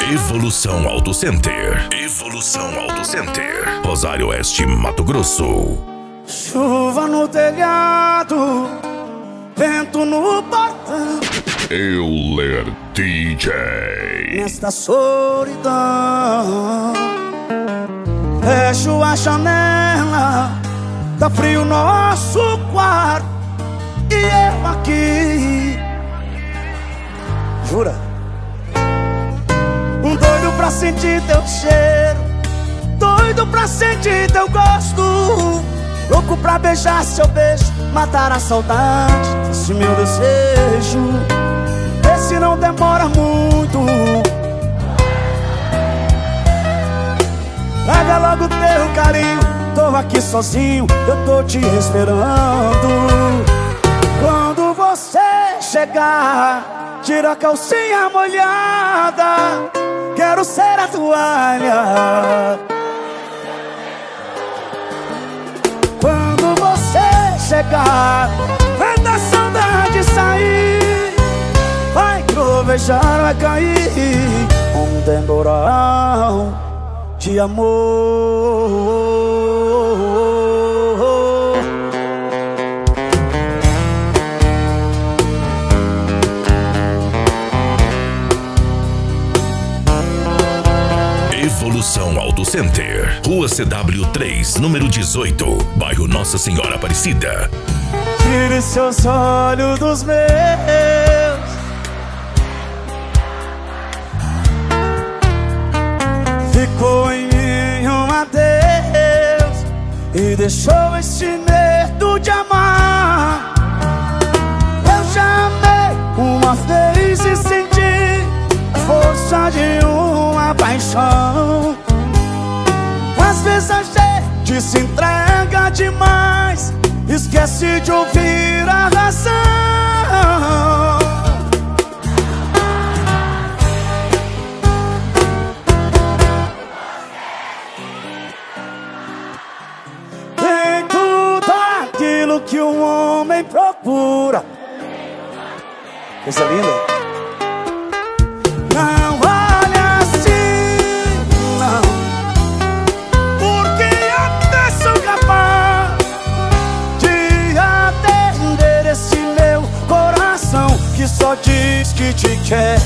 Evolução Auto Center. Evolução Auto Center. Rosário Oeste, Mato Grosso. Chuva no telhado, vento no portão. Euler DJ. Nesta solidão, fecho a janela, tá frio nosso quarto e eu aqui. Jura? Doido pra sentir teu cheiro, doido pra sentir teu gosto, louco pra beijar seu beijo, matar a saudade, esse meu desejo. Esse não demora muito. Traga logo teu carinho, tô aqui sozinho, eu tô te esperando. Quando você chegar, tira a calcinha molhada, quero ser a toalha. Quando você chegar, vai dar saudade sair, vai trovejar, vai cair um temporal de amor. Evolução Auto Center. Rua CW3, número 18, bairro Nossa Senhora Aparecida. Tire seus olhos dos meus, ficou em mim um adeus e deixou este medo de amar. Eu já amei uma vez e senti a força de uma paixão. Às vezes a gente se entrega demais, esquece de ouvir a razão. Tem tudo aquilo que um homem procura. Coisa linda. Não olha assim, não, porque até sou capaz de atender esse meu coração que só diz que te quer.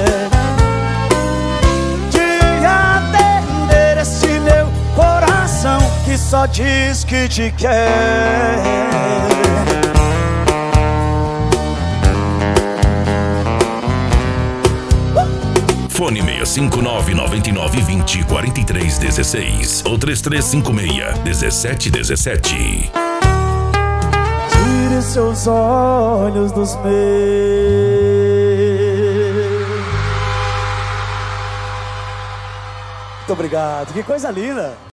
De atender esse meu coração que só diz que te quer. Fone 659-9920-4316 ou 3356-1717. Tire seus olhos dos meus. Muito obrigado, que coisa linda.